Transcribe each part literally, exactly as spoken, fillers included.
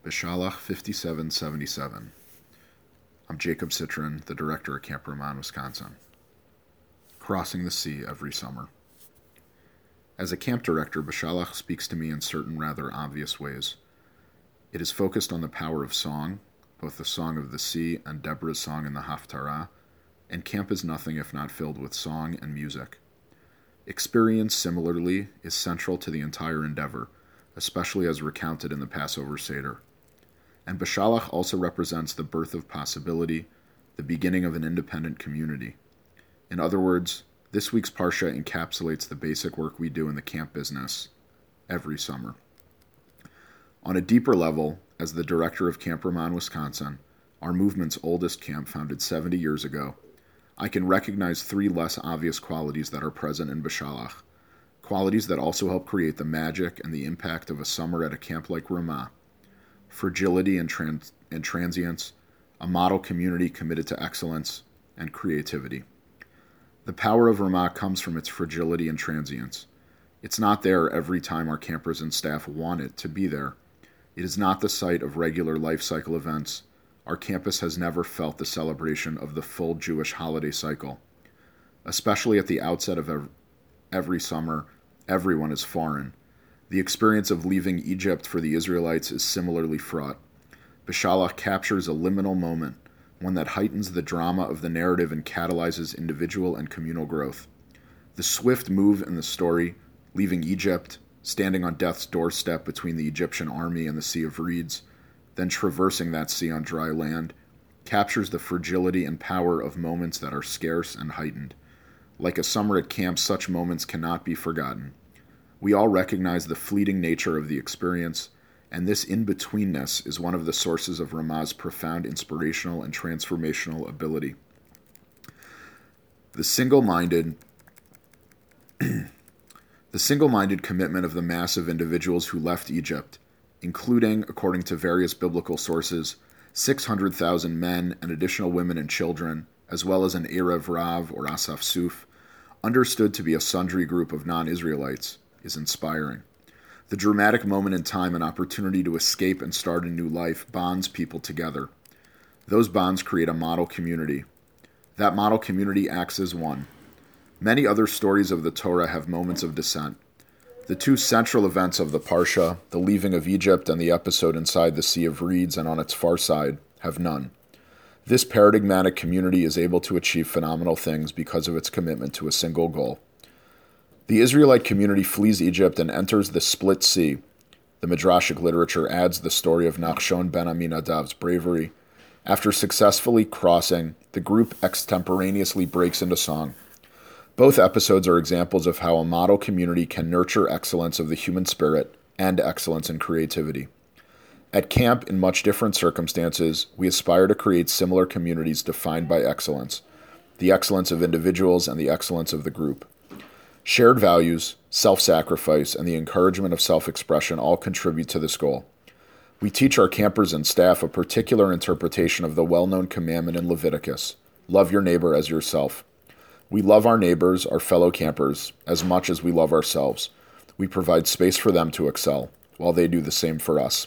Bishalach fifty-seven seventy-seven. I'm Jacob Citron, the director at Camp Ramah, Wisconsin. Crossing the sea every summer. As a camp director, Bishalach speaks to me in certain rather obvious ways. It is focused on the power of song, both the Song of the Sea and Deborah's song in the Haftarah, and camp is nothing if not filled with song and music. Experience, similarly, is central to the entire endeavor, especially as recounted in the Passover Seder. And Bishalach also represents the birth of possibility, the beginning of an independent community. In other words, this week's Parsha encapsulates the basic work we do in the camp business every summer. On a deeper level, as the director of Camp Ramah, Wisconsin, our movement's oldest camp founded seventy years ago, I can recognize three less obvious qualities that are present in Bishalach, qualities that also help create the magic and the impact of a summer at a camp like Ramah: fragility and, trans- and transience, a model community committed to excellence, and creativity. The power of Ramah comes from its fragility and transience. It's not there every time our campers and staff want it to be there. It is not the site of regular life cycle events. Our campus has never felt the celebration of the full Jewish holiday cycle. Especially at the outset of every summer, everyone is foreign. The experience of leaving Egypt for the Israelites is similarly fraught. Bishalach captures a liminal moment, one that heightens the drama of the narrative and catalyzes individual and communal growth. The swift move in the story, leaving Egypt, standing on death's doorstep between the Egyptian army and the Sea of Reeds, then traversing that sea on dry land, captures the fragility and power of moments that are scarce and heightened. Like a summer at camp, such moments cannot be forgotten. We all recognize the fleeting nature of the experience, and this in-betweenness is one of the sources of Ramah's profound inspirational and transformational ability. The single-minded, the single-minded commitment of the mass of individuals who left Egypt, including, according to various biblical sources, six hundred thousand men and additional women and children, as well as an Erev Rav or Asaf Suf, understood to be a sundry group of non-Israelites, is inspiring. The dramatic moment in time and opportunity to escape and start a new life bonds people together. Those bonds create a model community. That model community acts as one. Many other stories of the Torah have moments of dissent. The two central events of the Parsha, the leaving of Egypt and the episode inside the Sea of Reeds and on its far side, have none. This paradigmatic community is able to achieve phenomenal things because of its commitment to a single goal. The Israelite community flees Egypt and enters the Split Sea. The Midrashic literature adds the story of Nachshon ben Aminadab's bravery. After successfully crossing, the group extemporaneously breaks into song. Both episodes are examples of how a model community can nurture excellence of the human spirit and excellence in creativity. At camp, in much different circumstances, we aspire to create similar communities defined by excellence, the excellence of individuals and the excellence of the group. Shared values, self-sacrifice, and the encouragement of self-expression all contribute to this goal. We teach our campers and staff a particular interpretation of the well-known commandment in Leviticus: love your neighbor as yourself. We love our neighbors, our fellow campers, as much as we love ourselves. We provide space for them to excel, while they do the same for us.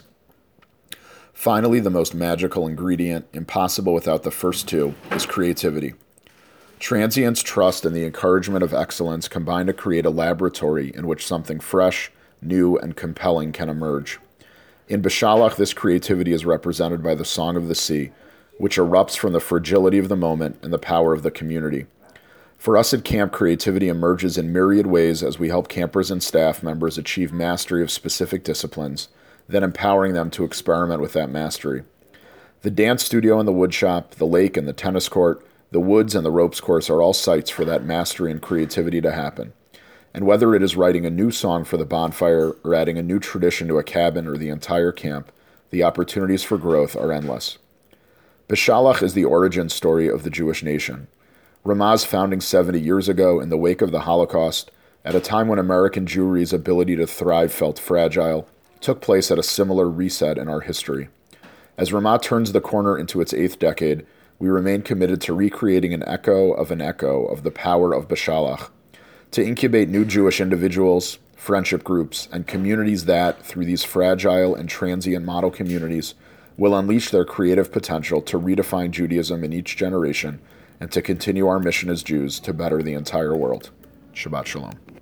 Finally, the most magical ingredient, impossible without the first two, is creativity. Transience, trust, and the encouragement of excellence combine to create a laboratory in which something fresh, new, and compelling can emerge. In Bishalach, this creativity is represented by the Song of the Sea, which erupts from the fragility of the moment and the power of the community. For us at camp, creativity emerges in myriad ways as we help campers and staff members achieve mastery of specific disciplines, then empowering them to experiment with that mastery. The dance studio and the woodshop, the lake and the tennis court, the woods and the ropes course are all sites for that mastery and creativity to happen. And whether it is writing a new song for the bonfire or adding a new tradition to a cabin or the entire camp, the opportunities for growth are endless. Bishalach is the origin story of the Jewish nation. Ramah's founding seventy years ago in the wake of the Holocaust, at a time when American Jewry's ability to thrive felt fragile, took place at a similar reset in our history. As Ramah turns the corner into its eighth decade, we remain committed to recreating an echo of an echo of the power of Bishalach, to incubate new Jewish individuals, friendship groups, and communities that, through these fragile and transient model communities, will unleash their creative potential to redefine Judaism in each generation and to continue our mission as Jews to better the entire world. Shabbat Shalom.